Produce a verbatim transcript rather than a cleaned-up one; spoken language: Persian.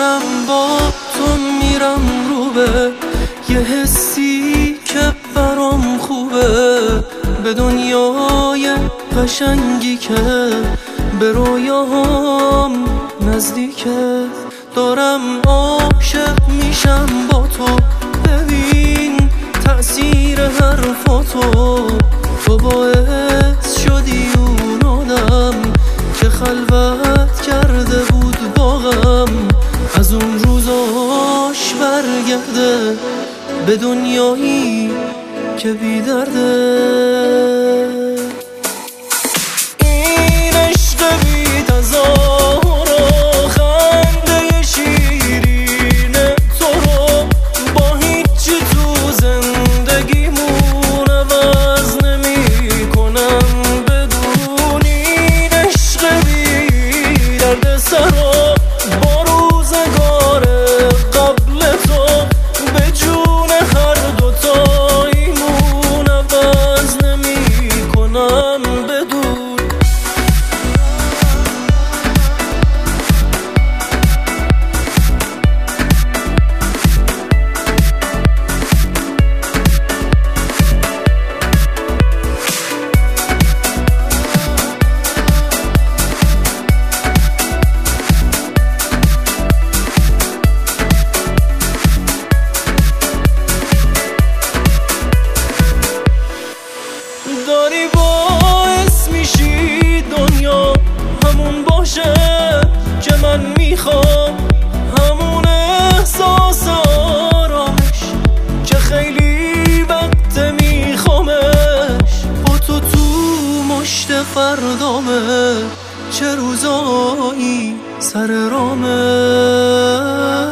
دارم با تو میرم رو به یه حسی که برام خوبه، به دنیای قشنگی که به رویاهام نزدیکه. دارم عاشق میشم با تو، ببین تأثیر حرفاتو. تو باعث شدی اون آدم که خلوت کرده بود با غم، از اون روزاش برگرده به دنیایی که بی درده. این عشق بی تظاهر و خنده شیرین تو رو با هیچی تو زندگیمون عوض نمی کنم بدون. این عشق بی درد سر و با روزگار قبل تو به جون هر دوتاییمون عوض نمی کنم بدون. داری باعث میشی دنیا همون باشه که من میخوام، همون احساس آرامش که خیلی وقت میخوامش. با تو تو مشت فردامه، چه روزایی سر رامه.